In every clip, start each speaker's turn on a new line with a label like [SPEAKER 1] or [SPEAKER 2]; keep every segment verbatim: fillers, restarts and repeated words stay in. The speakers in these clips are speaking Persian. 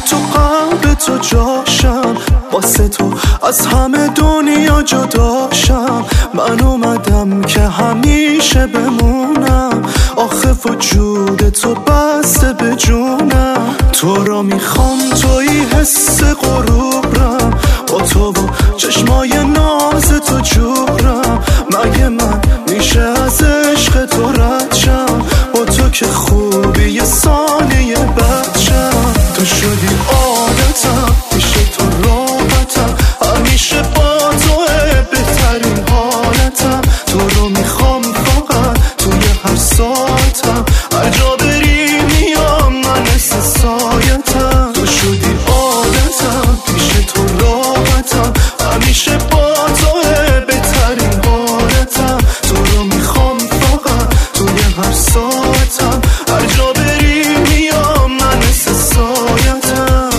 [SPEAKER 1] تو قلب تو جاشم، واسه تو از همه دنیا جداشم. من اومدم که همیشه بمونم، آخه وجود تو بسته به جونم. تو را میخوام، توی حس غروبرم، با تو و چشمای ناز تو جورم. مگه من میشه از عشق تو رد شم؟ با تو که خوبی یه ثانیه بعد شم. تو شدی عادتم، پیش تو راحتم، همیشه با توه بهترین حالتم. تو رو میخوام فقط توی هر ساعتم، هر جا بری میام من مثل سایتم. تو شدی عادتم، پیش تو راحتم، همیشه با توه بهترین حالتم. تو رو میخوام فقط توی هر ساعتم، هر جا بری میام من مثل سایتم.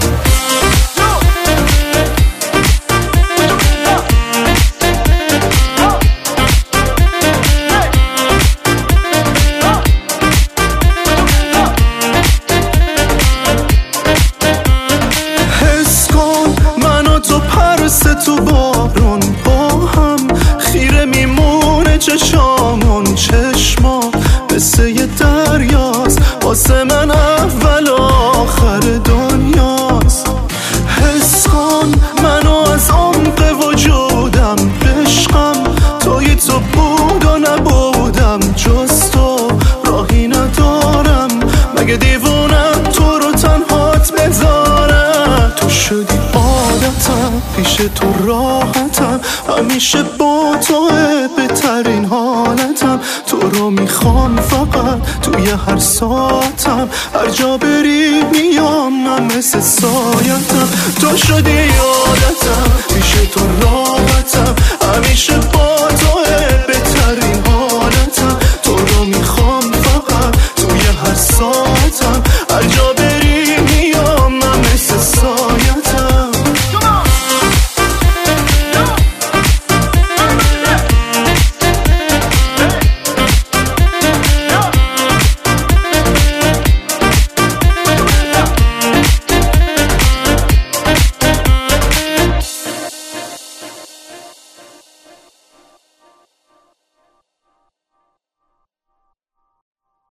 [SPEAKER 1] حس کن منو تو پرس تو بارون، با هم خیره میمونه چشامون. چشما مثل یه دریاست، واسه من اول و آخر دنیاست. حس کن منو از عمق وجودم، بشقم توی تو بود و نبودم. جز تو راهی ندارم، مگه دیوونم تو رو تنهات بذارم. تو شدی عادتم، پیش تو راحتم، همیشه با توه بهترین حالتم. تو رو میخوام فقط توی هر ساعتم، هر جا بری میام من مثل سایتم. تو شدی عادتم، پیش تو راحتم، همیشه با توه